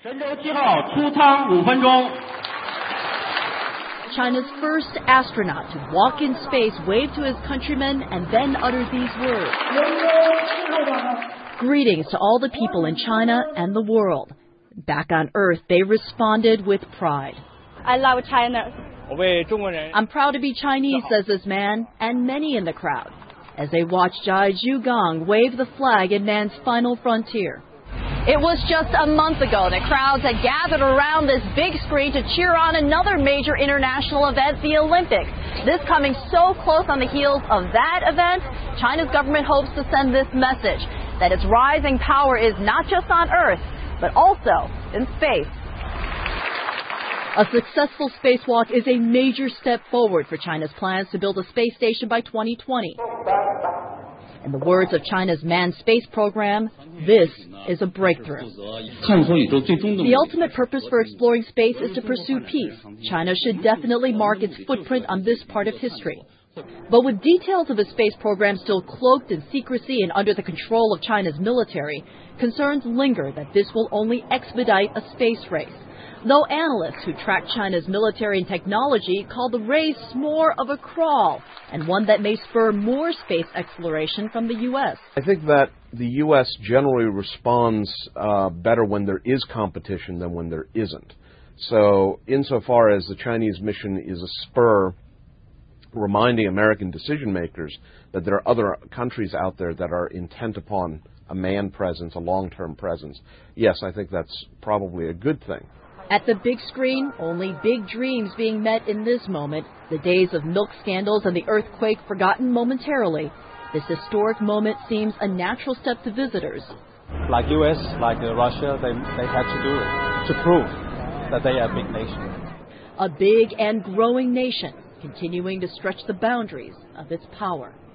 China's first astronaut to walk in space waved to his countrymen and then uttered these words. Greetings to all the people in China and the world. Back on Earth, they responded with pride. I love China. I'm proud to be Chinese, says this man, and many in the crowd, as they watch Zhai Zhugang wave the flag in man's final frontier. It was just a month ago that crowds had gathered around this big screen to cheer on another major international event, the Olympics. This coming so close on the heels of that event, China's government hopes to send this message, that its rising power is not just on Earth, but also in space. A successful spacewalk is a major step forward for China's plans to build a space station by 2020. In the words of China's manned space program, this is a breakthrough. The ultimate purpose for exploring space is to pursue peace. China should definitely mark its footprint on this part of history. But with details of the space program still cloaked in secrecy and under the control of China's military, concerns linger that this will only expedite a space race. Though analysts who track China's military and technology call the race more of a crawl, and one that may spur more space exploration from the U.S. I think that the U.S. generally responds better when there is competition than when there isn't. So insofar as the Chinese mission is a spur reminding American decision makers that there are other countries out there that are intent upon a manned presence, a long-term presence, yes, I think that's probably a good thing. At the big screen, only big dreams being met in this moment, the days of milk scandals and the earthquake forgotten momentarily. This historic moment seems a natural step to visitors. Like U.S., like Russia, they had to do it to prove that they are a big nation. A big and growing nation, continuing to stretch the boundaries of its power.